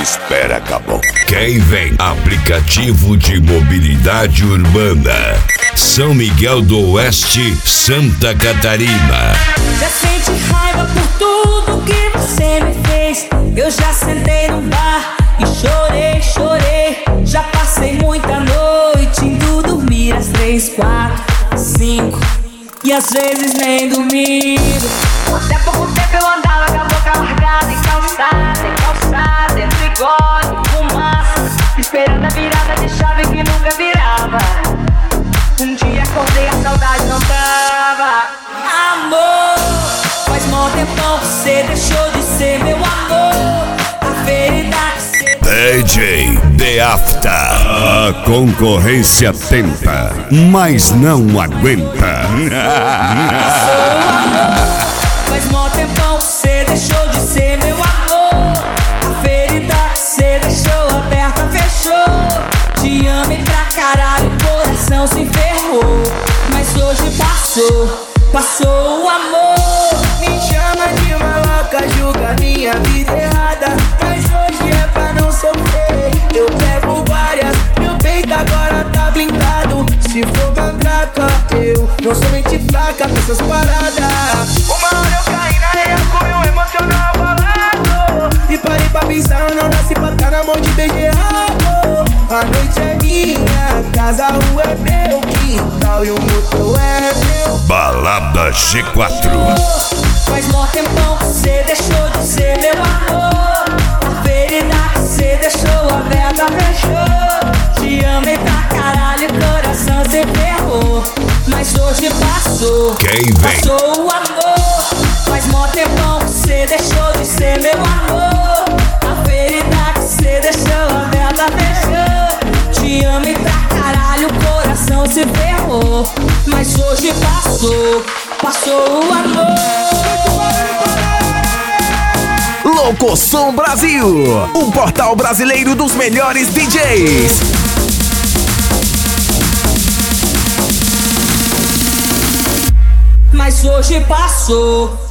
espera acabou. Quem vem? Aplicativo de mobilidade urbana. São Miguel do Oeste, Santa Catarina. Já senti raiva por tudo que você me fez. Eu já sentei no bar e chorei, chorei. Já passei muita noite indo dormir às 3, 4, 5 e às vezes nem dormindo. Até pouco tempo eu andava com a boca largada em calçada, entre gole e fumaça, esperando a virada de chave que nunca virava. Um dia acordei, a saudade não tava. Amor, faz mó tempão que você deixou de ser meu amor. A ferida que você DJ The After. A concorrência tenta, mas não aguenta. faz mó tempão que você deixou de ser meu amor. A ferida que você deixou aberta fechou. Te amei pra caralho, o coração se ferrou. Mas hoje passou o amor. Me chama de maloca, julga minha vida errada, mas hoje é pra não sofrer. Eu pego várias, meu peito agora tá blindado. Se for mandraca, eu não sou mente fraca com essas paradas. Uma hora eu caí na real com meu emocional abalado. E parei pra pensar, eu não nasci pra tá na mão de beijo errado. A noite é minha, casa, rua é meu quintal e o motor é meu. Balada G4. Faz mó tempão que você deixou de ser meu amor. A ferida que você deixou aberta fechou. Te amei pra caralho, o coração se ferrou. Mas hoje passou. Quem vem? Passou o amor. Faz mó tempão que você deixou de ser meu amor. A ferida que você deixou aberta fechou. Te amei pra caralho, o coração se ferrou. Mas hoje passou o amor. Locosom Brasil, o portal brasileiro dos melhores DJs. Mas hoje passou.